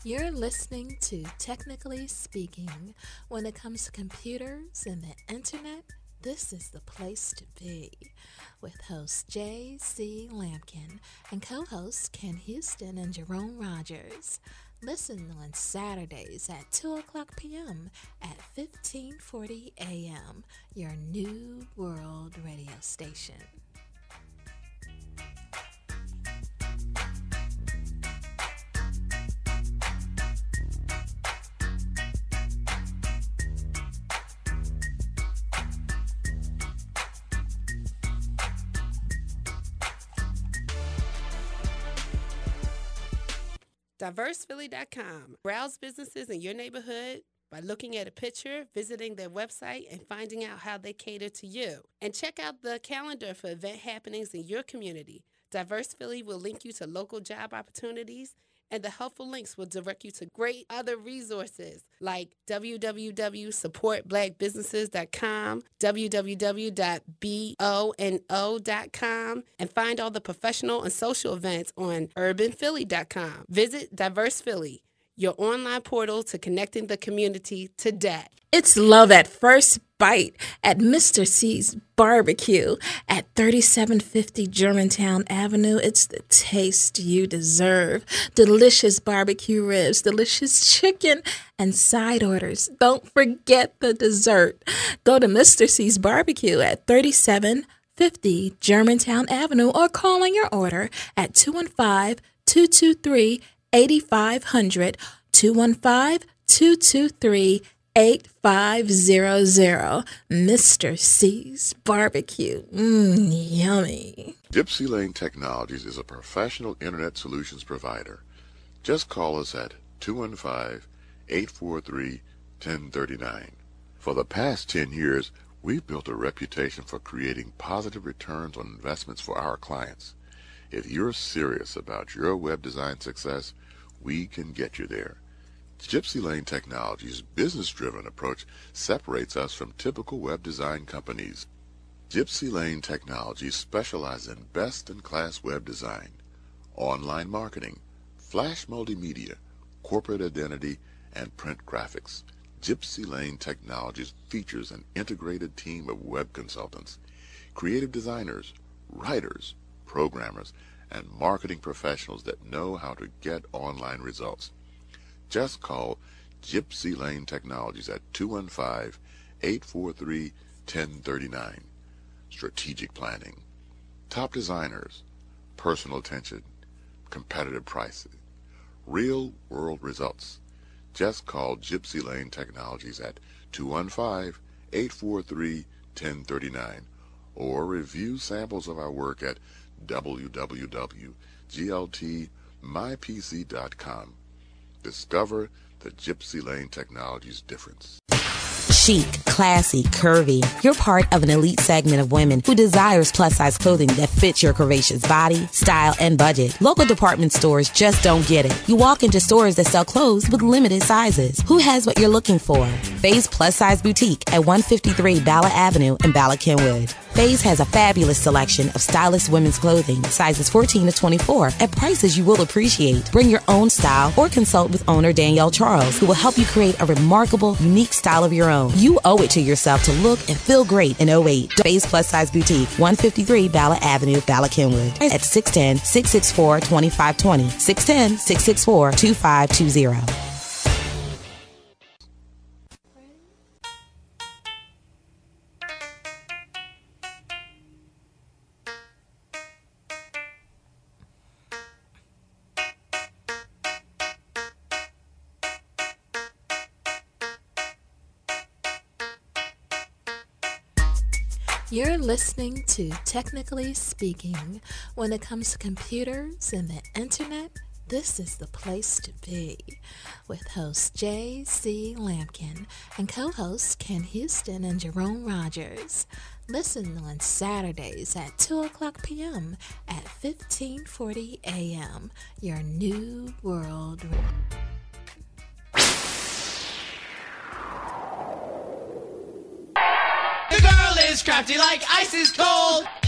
You're listening to Technically Speaking. When it comes to computers and the internet, this is the place to be. With host J.C. Lampkin and co-hosts Ken Houston and Jerome Rogers. Listen on Saturdays at 2 o'clock p.m. at 1540 a.m., your new world radio station. DiversePhilly.com. Browse businesses in your neighborhood by looking at a picture, visiting their website, and finding out how they cater to you. And check out the calendar for event happenings in your community. Diverse Philly will link you to local job opportunities, and the helpful links will direct you to great other resources like www.supportblackbusinesses.com, www.bono.com, and find all the professional and social events on urbanphilly.com. Visit Diverse Philly, your online portal to connecting the community today. It's love at first bite at Mr. C's Barbecue at 3750 Germantown Avenue. It's the taste you deserve. Delicious barbecue ribs, delicious chicken, and side orders. Don't forget the dessert. Go to Mr. C's Barbecue at 3750 Germantown Avenue or call on your order at 215-223-8500, 215-223-8500. 8500. Mr. C's Barbecue. Yummy. Gypsy Lane Technologies is a professional internet solutions provider. Just call us at 215-843-1039. For the past 10 years, we've built a reputation for creating positive returns on investments for our clients. If you're serious about your web design success, we can get you there. Gypsy Lane Technologies' business-driven approach separates us from typical web design companies. Gypsy Lane Technologies specialize in best-in-class web design, online marketing, flash multimedia, corporate identity, and print graphics. Gypsy Lane Technologies features an integrated team of web consultants, creative designers, writers, programmers, and marketing professionals that know how to get online results. Just call Gypsy Lane Technologies at 215-843-1039. Strategic planning, top designers, personal attention, competitive pricing, real-world results. Just call Gypsy Lane Technologies at 215-843-1039 or review samples of our work at www.gltmypc.com. Discover the Gypsy Lane Technologies difference. Chic, classy, curvy. You're part of an elite segment of women who desires plus-size clothing that fits your curvaceous body, style, and budget. Local department stores just don't get it. You walk into stores that sell clothes with limited sizes. Who has what you're looking for? Faye's Plus Size Boutique at 153 Bala Avenue in Bala Kenwood. Faye's has a fabulous selection of stylish women's clothing, sizes 14 to 24, at prices you will appreciate. Bring your own style or consult with owner Danielle Charles, who will help you create a remarkable, unique style of your own. You owe it to yourself to look and feel great in 08. Faye's Plus Size Boutique, 153 Bala Avenue, Bala Kenwood. At 610-664-2520, 610-664-2520. You're listening to Technically Speaking. When it comes to computers and the internet, this is the place to be. With host J.C. Lampkin and co-hosts Ken Houston and Jerome Rogers. Listen on Saturdays at 2 o'clock p.m. at 1540 a.m., your new world. The girl is crafty like ice is cold.